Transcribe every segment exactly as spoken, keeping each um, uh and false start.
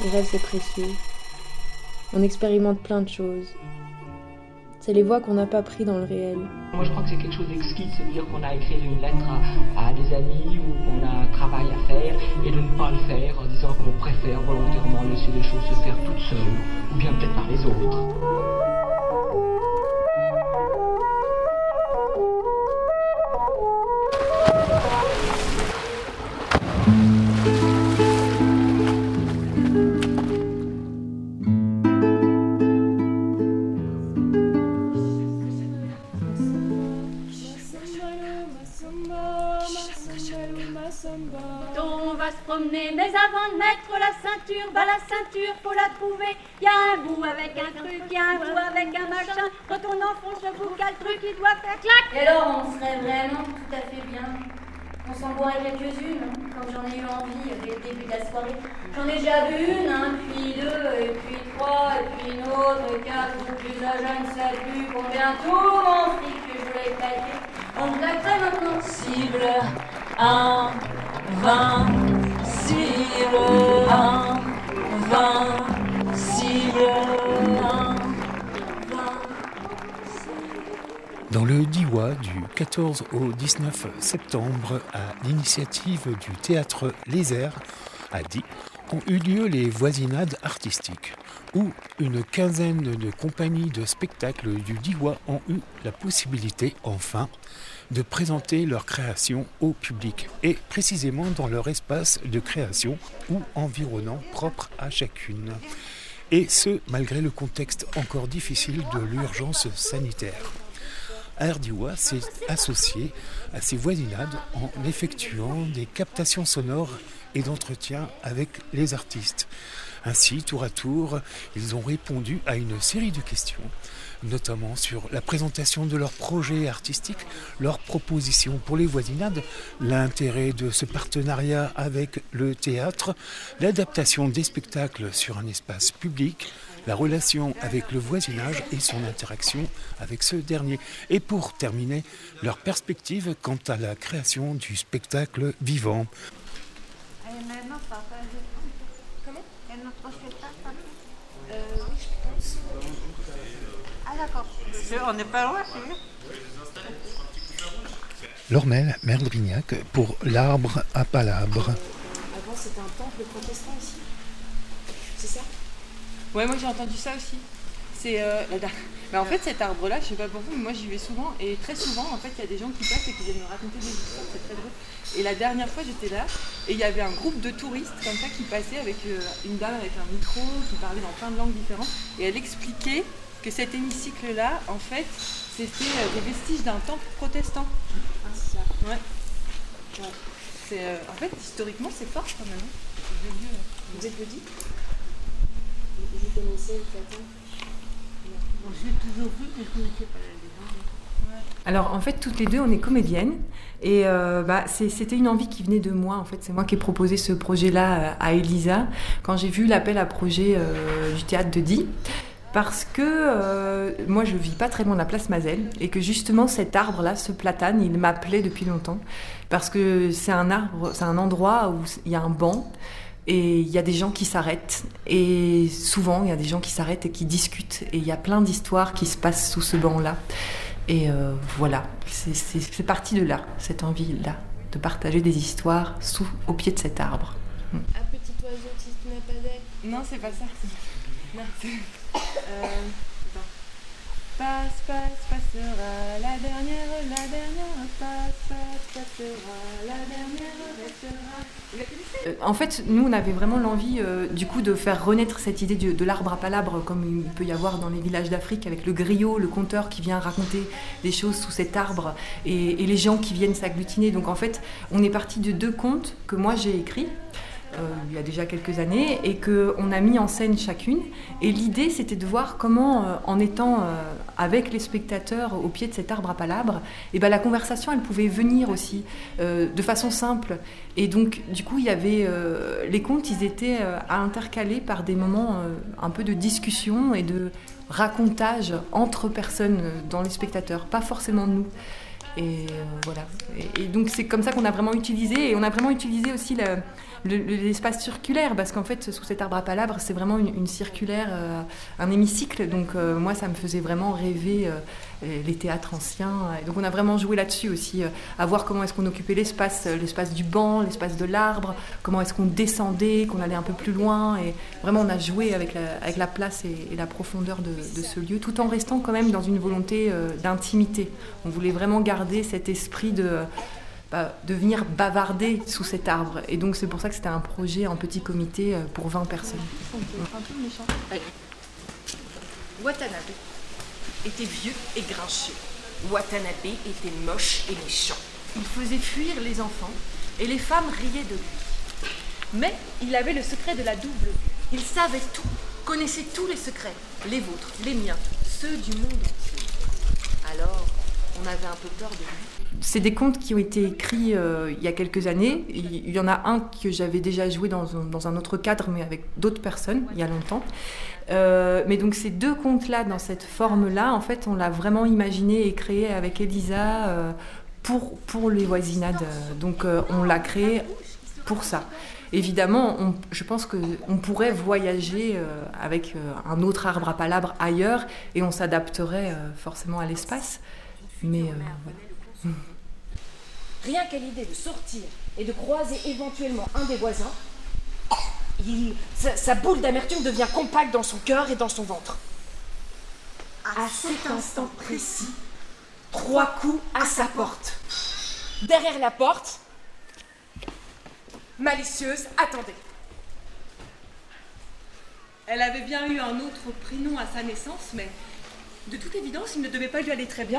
Les rêves, c'est précieux. On expérimente plein de choses. C'est les voies qu'on n'a pas prises dans le réel. Moi, je crois que c'est quelque chose d'exquis de se dire qu'on a écrit une lettre à, à des amis ou qu'on a un travail à faire et de ne pas le faire en disant qu'on préfère volontairement laisser les choses se faire toutes seules ou bien peut-être par les autres. On va se promener, mais avant de mettre la ceinture, bah la ceinture, faut la trouver. Y a un bout avec un truc, y a un bout avec un machin. Quand on enfonce le bout, qu'a le truc, il doit faire clac. Et alors, on serait vraiment tout à fait bien. On s'en boirait quelques-unes, hein, quand j'en ai eu envie dès le début de la soirée. J'en ai déjà vu une, hein, puis deux, et puis trois, et puis une autre, et quatre, ou plus à je ne sais plus combien. Tout mon fric que je voulais claquer. On me claquerait maintenant. Cible un, vingt, cible un, vingt, cible un, vingt. Dans le Diois, du quatorze au dix-neuf septembre, à l'initiative du théâtre Les Airs, à Die, ont eu lieu les voisinades artistiques, où une quinzaine de compagnies de spectacles du Diois ont eu la possibilité, enfin, de présenter leur création au public, et précisément dans leur espace de création ou environnant propre à chacune. Et ce, malgré le contexte encore difficile de l'urgence sanitaire. Air Diois s'est associé à ces voisinades en effectuant des captations sonores et d'entretien avec les artistes. Ainsi, tour à tour, ils ont répondu à une série de questions, notamment sur la présentation de leurs projets artistiques, leurs propositions pour les voisinades, l'intérêt de ce partenariat avec le théâtre, l'adaptation des spectacles sur un espace public, la relation avec le voisinage et son interaction avec ce dernier. Et pour terminer, leur perspective quant à la création du spectacle vivant. Comment ? Il y a notre spectacle Euh, oui, je pense. Ah, d'accord. On n'est pas loin, c'est mieux. Lormel Merdrignac pour l'Arbre à Palabre. Avant, c'était un temple protestant ici. C'est ça ? Ouais, moi j'ai entendu ça aussi. C'est euh, la dernière. Mais en fait, cet arbre-là, je sais pas pour vous, mais moi j'y vais souvent. Et très souvent, en fait, il y a des gens qui passent et qui viennent me raconter des histoires. C'est très drôle. Et la dernière fois, j'étais là et il y avait un groupe de touristes comme ça qui passait avec euh, une dame avec un micro qui parlait dans plein de langues différentes. Et elle expliquait que cet hémicycle-là, en fait, c'était euh, des vestiges d'un temple protestant. Ah, c'est ça. Ouais. Ouais. C'est, euh, en fait, historiquement, c'est fort quand même. C'est vieux. Vous êtes petit ? Vous connaissez le plateau ? Bon, je l'ai toujours vu, mais je ne connaissais pas la légende. Alors en fait toutes les deux on est comédiennes et euh, bah, c'est, c'était une envie qui venait de moi en fait, c'est moi qui ai proposé ce projet-là à Elisa quand j'ai vu l'appel à projet euh, du théâtre de Die parce que euh, moi je vis pas très loin de la place Mazelle et que justement cet arbre-là, ce platane, il m'appelait depuis longtemps parce que c'est un arbre, c'est un endroit où il y a un banc. Et il y a des gens qui s'arrêtent, et souvent il y a des gens qui s'arrêtent et qui discutent, et il y a plein d'histoires qui se passent sous ce banc-là. Et euh, voilà, c'est, c'est, c'est parti de là, cette envie-là, de partager des histoires sous, au pied de cet arbre. Un petit oiseau qui se met pas d'aigle. Non, c'est pas ça. C'est... Non, c'est... Euh... Attends. Passe, passe, passera, la dernière, la dernière, passe, passe, passera, la dernière, restera. Euh, en fait, nous, on avait vraiment l'envie, euh, du coup, de faire renaître cette idée de, de l'arbre à palabre, comme il peut y avoir dans les villages d'Afrique, avec le griot, le conteur qui vient raconter des choses sous cet arbre, et, et les gens qui viennent s'agglutiner. Donc, en fait, on est parti de deux contes que moi, j'ai écrits. Euh, il y a déjà quelques années et qu'on a mis en scène chacune et l'idée c'était de voir comment euh, en étant euh, avec les spectateurs au pied de cet arbre à palabre et ben, la conversation elle pouvait venir aussi euh, de façon simple et donc du coup il y avait euh, les contes ils étaient euh, intercalés par des moments euh, un peu de discussion et de racontage entre personnes euh, dans les spectateurs, pas forcément nous. Et euh, voilà. Et, et donc c'est comme ça qu'on a vraiment utilisé, et on a vraiment utilisé aussi la, le, l'espace circulaire, parce qu'en fait, sous cet arbre à palabres, c'est vraiment une, une circulaire, euh, un hémicycle. Donc euh, moi, ça me faisait vraiment rêver euh, les théâtres anciens. Et donc on a vraiment joué là-dessus aussi, euh, à voir comment est-ce qu'on occupait l'espace, euh, l'espace du banc, l'espace de l'arbre, comment est-ce qu'on descendait, qu'on allait un peu plus loin. Et vraiment, on a joué avec la, avec la place et, et la profondeur de, de ce lieu, tout en restant quand même dans une volonté euh, d'intimité. On voulait vraiment garder cet esprit de... Bah, de venir bavarder sous cet arbre. Et donc c'est pour ça que c'était un projet en petit comité pour vingt personnes. Allez. Watanabe était vieux et grincheux. Watanabe était moche et méchant. Il faisait fuir les enfants et les femmes riaient de lui. Mais il avait le secret de la double vue. Il savait tout, connaissait tous les secrets, les vôtres, les miens, ceux du monde entier. Alors, on avait un peu peur de lui. C'est des contes qui ont été écrits euh, il y a quelques années. Il y en a un que j'avais déjà joué dans un, dans un autre cadre, mais avec d'autres personnes, il y a longtemps. Euh, mais donc ces deux contes-là, dans cette forme-là, en fait, on l'a vraiment imaginé et créé avec Elisa euh, pour, pour les voisinades. Donc euh, on l'a créé pour ça. Évidemment, on, je pense qu'on pourrait voyager euh, avec euh, un autre arbre à palabres ailleurs et on s'adapterait euh, forcément à l'espace. Mais euh, voilà. Rien qu'à l'idée de sortir et de croiser éventuellement un des voisins, il, sa, sa boule d'amertume devient compacte dans son cœur et dans son ventre. À cet instant précis, trois coups à sa porte. Derrière la porte, malicieuse attendait. Elle avait bien eu un autre prénom à sa naissance, mais de toute évidence, il ne devait pas lui aller très bien.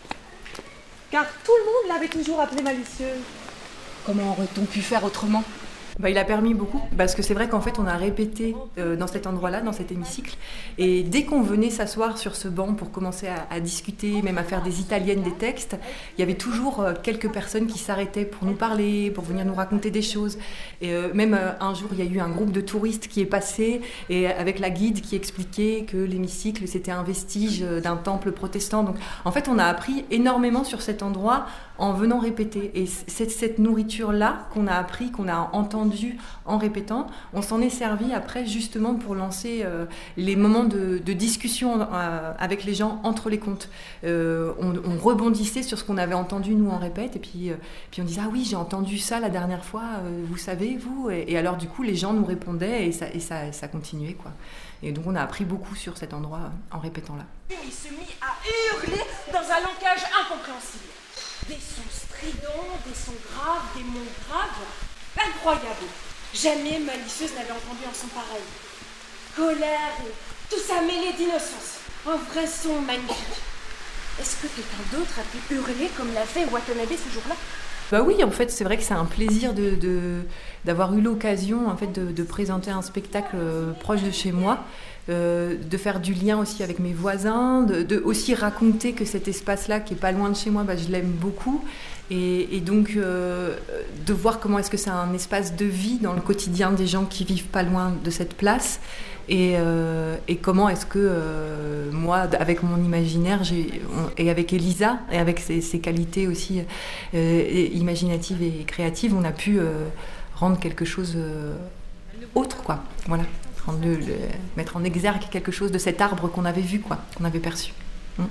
Car tout le monde l'avait toujours appelée malicieuse. Comment aurait-on pu faire autrement ? Bah, il a permis beaucoup, parce que c'est vrai qu'en fait on a répété euh, dans cet endroit-là, dans cet hémicycle, et dès qu'on venait s'asseoir sur ce banc pour commencer à, à discuter, même à faire des italiennes des textes, il y avait toujours euh, quelques personnes qui s'arrêtaient pour nous parler, pour venir nous raconter des choses. Et euh, même euh, un jour, il y a eu un groupe de touristes qui est passé, et avec la guide qui expliquait que l'hémicycle c'était un vestige d'un temple protestant. Donc en fait on a appris énormément sur cet endroit en venant répéter. Et c'est cette nourriture-là qu'on a appris, qu'on a entendu en répétant, on s'en est servi après justement pour lancer euh, les moments de, de discussion euh, avec les gens entre les contes. Euh, on, on rebondissait sur ce qu'on avait entendu nous en répète, et puis, euh, puis on disait « Ah oui, j'ai entendu ça la dernière fois, euh, vous savez, vous ?» et, et alors du coup, les gens nous répondaient et ça, et ça, ça continuait, quoi. Et donc on a appris beaucoup sur cet endroit euh, en répétant là. Il se mit à hurler dans un langage incompréhensible. Des sons stridents, des sons graves, des mots graves. Incroyable. Jamais malicieuse n'avait entendu un son pareil. Colère et tout ça mêlé d'innocence. Un vrai son magnifique. Est-ce que quelqu'un d'autre a pu hurler comme l'a fait Watanabe ce jour-là ? Bah oui, en fait, c'est vrai que c'est un plaisir de, de, d'avoir eu l'occasion en fait, de, de présenter un spectacle euh, proche de chez moi, euh, de faire du lien aussi avec mes voisins, de, de aussi raconter que cet espace-là, qui est pas loin de chez moi, bah, je l'aime beaucoup. Et, et donc, euh, de voir comment est-ce que c'est un espace de vie dans le quotidien des gens qui vivent pas loin de cette place. Et, euh, et comment est-ce que euh, moi, avec mon imaginaire, j'ai, on, et avec Elisa, et avec ses, ses qualités aussi euh, imaginatives et créatives, on a pu euh, rendre quelque chose euh, autre, quoi. Voilà, rendre le, le, mettre en exergue quelque chose de cet arbre qu'on avait vu, quoi, qu'on avait perçu. Hum.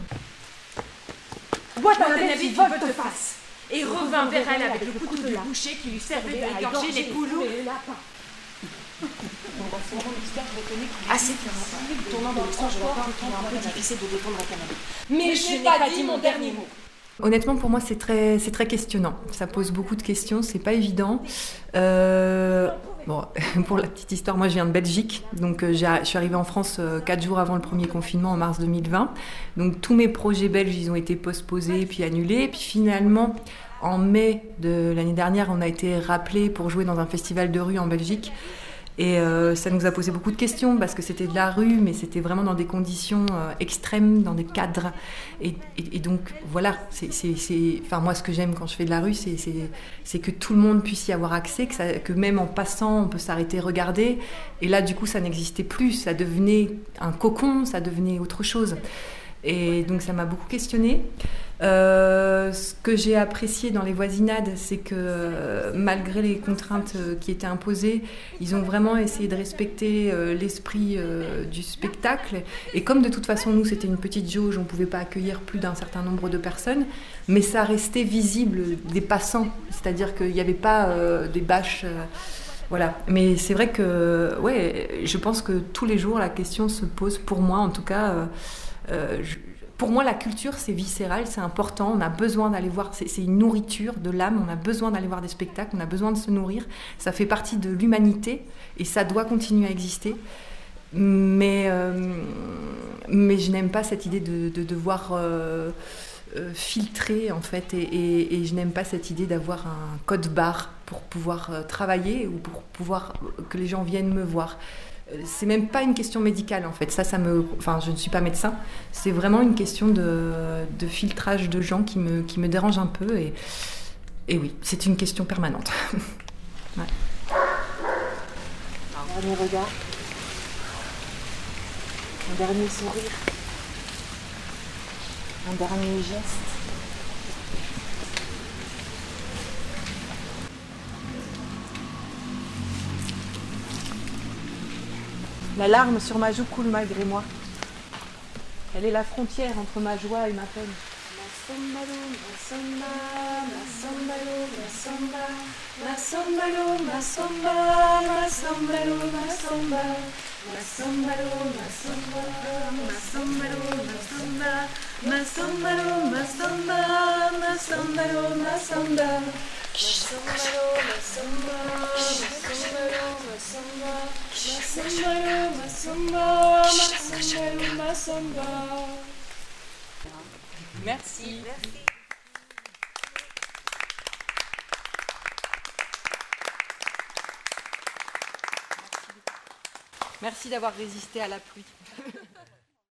Watanabe fit volte-face et revint vers elle avec le couteau de boucher qui lui servait à égorger les poulous. Ah, c'est le tournant dans l'histoire, je l'entends, il est un peu difficile de défendre Watanabe. Mais je n'ai pas dit mon dernier mot. Honnêtement, pour moi, c'est très, c'est très questionnant. Ça pose beaucoup de questions, c'est pas évident. Euh, bon, pour la petite histoire, moi, je viens de Belgique. Donc, euh, j'ai, je suis arrivée en France euh, quatre jours avant le premier confinement, en mars deux mille vingt. Donc, tous mes projets belges, ils ont été postposés puis annulés. Puis finalement, en mai de l'année dernière, on a été rappelés pour jouer dans un festival de rue en Belgique. Et euh, ça nous a posé beaucoup de questions parce que c'était de la rue, mais c'était vraiment dans des conditions euh, extrêmes, dans des cadres. Et, et, et donc, voilà, c'est, c'est, c'est, enfin, moi, ce que j'aime quand je fais de la rue, c'est, c'est, c'est que tout le monde puisse y avoir accès, que, ça, que même en passant, on peut s'arrêter, regarder. Et là, du coup, ça n'existait plus. Ça devenait un cocon, ça devenait autre chose. Et donc ça m'a beaucoup questionnée. Euh, ce que j'ai apprécié dans les voisinades, c'est que euh, malgré les contraintes euh, qui étaient imposées, ils ont vraiment essayé de respecter euh, l'esprit euh, du spectacle. Et comme de toute façon, nous, c'était une petite jauge, on ne pouvait pas accueillir plus d'un certain nombre de personnes, mais ça restait visible des passants, c'est-à-dire qu'il n'y avait pas euh, des bâches... Euh, voilà. Mais c'est vrai que ouais, je pense que tous les jours, la question se pose, pour moi en tout cas... Euh, euh, je, Pour moi, la culture, c'est viscéral, c'est important. On a besoin d'aller voir, c'est, c'est une nourriture de l'âme. On a besoin d'aller voir des spectacles, on a besoin de se nourrir. Ça fait partie de l'humanité et ça doit continuer à exister. Mais, euh, mais je n'aime pas cette idée de, de devoir euh, euh, filtrer, en fait. Et, et, et je n'aime pas cette idée d'avoir un code barre pour pouvoir euh, travailler ou pour pouvoir que les gens viennent me voir. C'est même pas une question médicale en fait, ça, ça me, enfin, je ne suis pas médecin, c'est vraiment une question de, de filtrage de gens qui me, qui me dérange un peu et, et oui, c'est une question permanente. Ouais. Un dernier regard, un dernier sourire, un dernier geste. La larme sur ma joue coule malgré moi. Elle est la frontière entre ma joie et ma peine. Ma sambalo, ma samba, ma sambalo, ma samba, ma sambalo, ma samba, ma sambalo, ma samba, ma sambalo, ma samba, ma sambalo, ma samba, ma sambalo, ma samba, ma sambalo, ma samba. Ma sambalo, ma samba, ma sambalo, ma samba, ma sambalo, ma samba, ma sambalo, ma samba. Merci. Merci. Merci d'avoir résisté à la pluie.